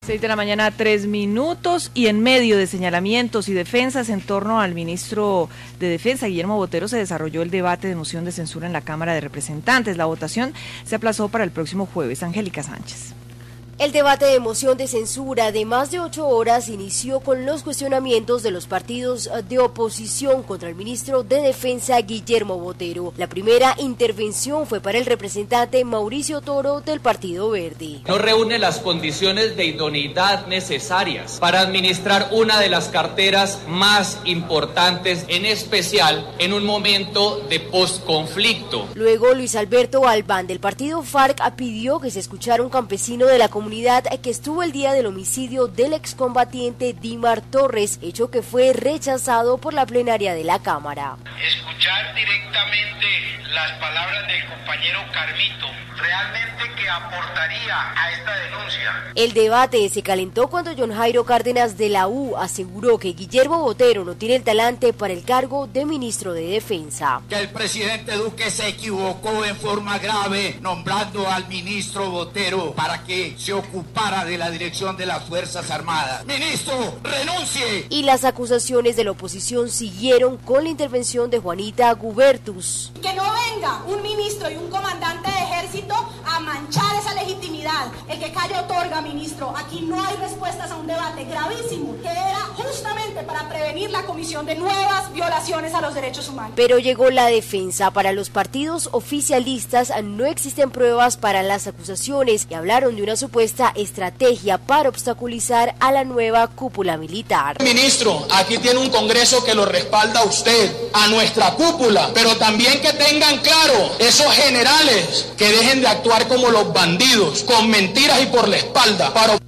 6 de la mañana, 3 minutos, y en medio de señalamientos y defensas en torno al ministro de Defensa, Guillermo Botero, se desarrolló el debate de moción de censura en la Cámara de Representantes. La votación se aplazó para el próximo jueves. Angélica Sánchez. El debate de moción de censura de más de 8 horas inició con los cuestionamientos de los partidos de oposición contra el ministro de Defensa, Guillermo Botero. La primera intervención fue para el representante Mauricio Toro del Partido Verde. No reúne las condiciones de idoneidad necesarias para administrar una de las carteras más importantes, en especial en un momento de posconflicto. Luego, Luis Alberto Albán del Partido FARC pidió que se escuchara un campesino de la comunidad que estuvo el día del homicidio del excombatiente Dimar Torres, hecho que fue rechazado por la plenaria de la Cámara. Escuchar directamente las palabras del compañero Carmito, realmente que aportaría a esta denuncia. El debate se calentó cuando John Jairo Cárdenas de la U aseguró que Guillermo Botero no tiene el talante para el cargo de ministro de Defensa. Que el presidente Duque se equivocó en forma grave nombrando al ministro Botero para que se ocupara de la dirección de las Fuerzas Armadas. ¡Ministro, renuncie! Y las acusaciones de la oposición siguieron con la intervención de Juanita Gubertus. Que no venga un ministro y un comandante de ejército a manchar esa legitimidad. El que calla otorga, ministro. Aquí no hay respuestas a un debate gravísimo que era justamente para prevenir la comisión de nuevas violaciones a los derechos humanos. Pero llegó la defensa. Para los partidos oficialistas no existen pruebas para las acusaciones y hablaron de una supuesta estrategia para obstaculizar a la nueva cúpula militar. Ministro, aquí tiene un Congreso que lo respalda a usted, a nuestra cúpula, pero también que tengan claro esos generales que dejen de actuar como los bandidos, con mentiras y por la espalda, para